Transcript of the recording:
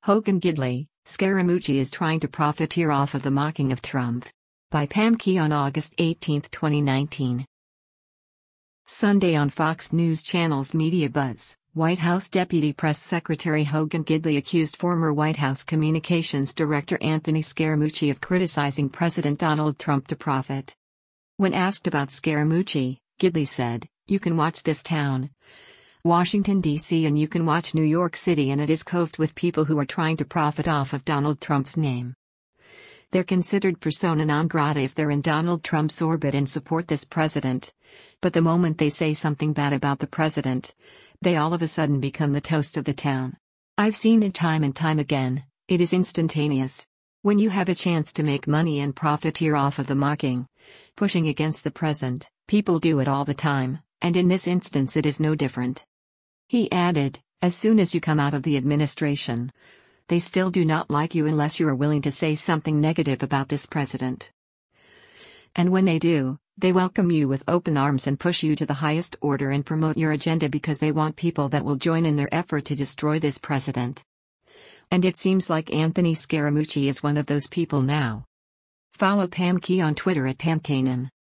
Hogan Gidley, Scaramucci is trying to profiteer off of the mocking of Trump. By Pam Key on August 18, 2019. Sunday on Fox News Channel's Media Buzz, White House Deputy Press Secretary Hogan Gidley accused former White House Communications Director Anthony Scaramucci of criticizing President Donald Trump to profit. When asked about Scaramucci, Gidley said, "You can watch this town, Washington, D.C., and you can watch New York City, and it is coved with people who are trying to profit off of Donald Trump's name. They're considered persona non grata if they're in Donald Trump's orbit and support this president. But the moment they say something bad about the president, they all of a sudden become the toast of the town. I've seen it time and time again, it is instantaneous. When you have a chance to make money and profiteer off of the mocking, pushing against the present, people do it all the time, and in this instance it is no different." He added, "As soon as you come out of the administration, they still do not like you unless you are willing to say something negative about this president. And when they do, they welcome you with open arms and push you to the highest order and promote your agenda because they want people that will join in their effort to destroy this president. And it seems like Anthony Scaramucci is one of those people now." Follow Pam Key on Twitter at PamKanan.